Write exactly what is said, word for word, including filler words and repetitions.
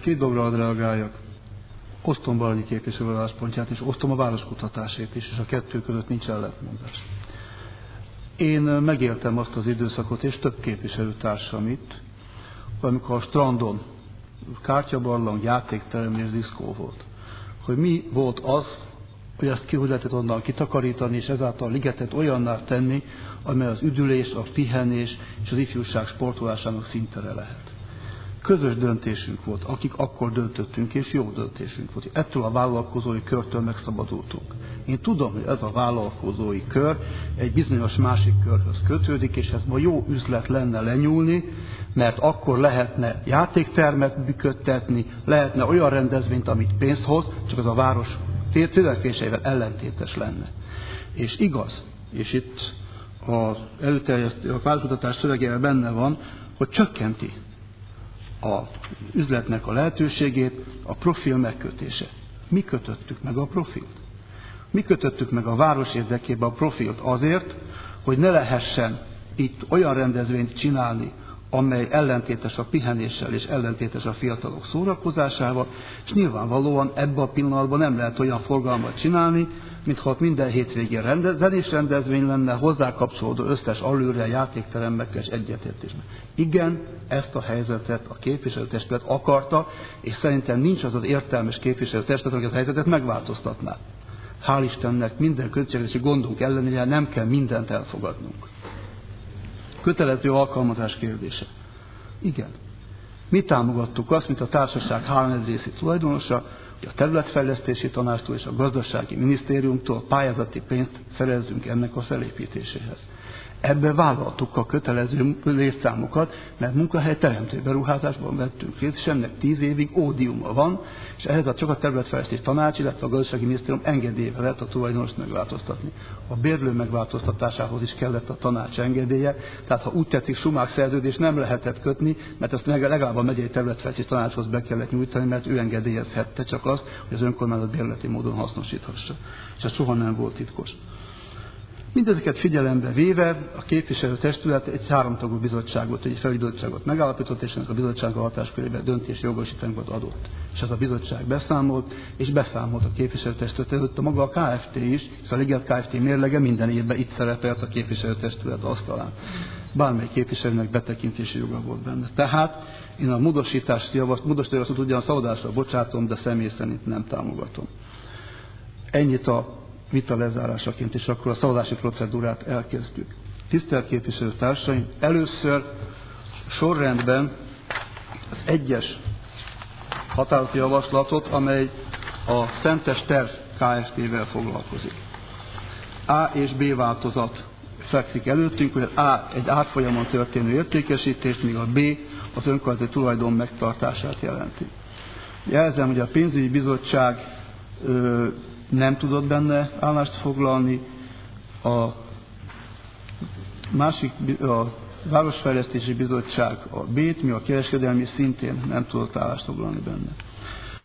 két dologra reagáljak. Osztom Baranyi képviselő álláspontját, és osztom a városkutatásét is, és a kettő között nincs ellentmondás. Én megéltem azt az időszakot, és több képviselőtársam itt, amikor a strandon kártyabarlang, játékterem és diszkó volt. Hogy mi volt az, hogy ezt ki hogy lehetett onnan kitakarítani, és ezáltal a ligetet olyanná tenni, amely az üdülés, a pihenés és az ifjúság sportolásának szintere lehet. Közös döntésünk volt, akik akkor döntöttünk, és jó döntésünk volt. Ettől a vállalkozói körtől megszabadultunk. Én tudom, hogy ez a vállalkozói kör egy bizonyos másik körhöz kötődik, és ez ma jó üzlet lenne lenyúlni, mert akkor lehetne játéktermet működtetni, lehetne olyan rendezvényt, amit pénzt hoz, csak az a város célekvéseivel ellentétes lenne. És igaz, és itt az előterjesztő, a városkutatás szövegében benne van, hogy csökkenti az üzletnek a lehetőségét a profil megkötése. Mi kötöttük meg a profilt? Mi kötöttük meg a város érdekében a profilt azért, hogy ne lehessen itt olyan rendezvényt csinálni, amely ellentétes a pihenéssel és ellentétes a fiatalok szórakozásával, és nyilvánvalóan ebben a pillanatban nem lehet olyan forgalmat csinálni, mintha ott minden hétvégén rendez, zenés rendezvény lenne, hozzá kapcsolódó összes alőre, játékteremmekkel és egyetértésben. Igen, ezt a helyzetet a képviselőtestület akarta, és szerintem nincs az az értelmes képviselőtestület, aki a helyzetet megváltoztatná. Hál' Istennek minden költségvetési gondunk ellenére nem kell mindent elfogadnunk. Kötelező alkalmazás kérdése. Igen. Mi támogattuk azt, mint a társaság háromnegyedrészi tulajdonosa, hogy a területfejlesztési tanácstól és a gazdasági minisztériumtól pályázati pénzt szerezzünk ennek a felépítéséhez. Ebbe vállaltuk a kötelező létszámokat, mert munkahely teremtő beruházásban vettünk részt, és ennek tíz évig ódiuma van, és ehhez a csak a területfejlesztési tanács, illetve a gazdasági minisztérium engedélyével lehet a tulajdonost megváltoztatni. A bérlő megváltoztatásához is kellett a tanács engedélye, tehát ha úgy tetszik, sumák szerződés nem lehetett kötni, mert azt legalább a megyei területfejlesztési tanácshoz be kellett nyújtani, mert ő engedélyezhette csak azt, hogy az önkormányzat bérleti módon hasznosíthassa. És ez soha nem volt titkos. Mindezeket figyelembe véve a képviselőtestület egy háromtagú bizottságot, egy felügybizottságot megállapított, és ennek a bizottság a hatáskörében döntési jogosítványokat adott. És ez a bizottság beszámolt, és beszámolt a képviselőtestület előtt a maga a Kft. Is, és a Liget Kft. Mérlege minden évben itt szerepelt a képviselőtestület asztalán. Bármely képviselőnek betekintési joga volt benne. Tehát én a módosítást javaslat, módosítást ugyan szavazásra bocsátom, de személy szerint nem támogatom. Ennyit a vita lezárásaként, és akkor a szavazási procedúrát elkezdjük. Tisztelt képviselőtársaim, először sorrendben az egyes határozati javaslatot, amely a Szentes Terv Kft-vel foglalkozik. A és B változat fekszik előttünk, hogy az A egy árfolyamon történő értékesítést, míg a B az önkormányzati tulajdon megtartását jelenti. Jelzem, hogy a pénzügyi bizottság ö, nem tudott benne állást foglalni, a másik, a Városfejlesztési Bizottság a B-t, mi a kereskedelmi szintén nem tudott állást foglalni benne.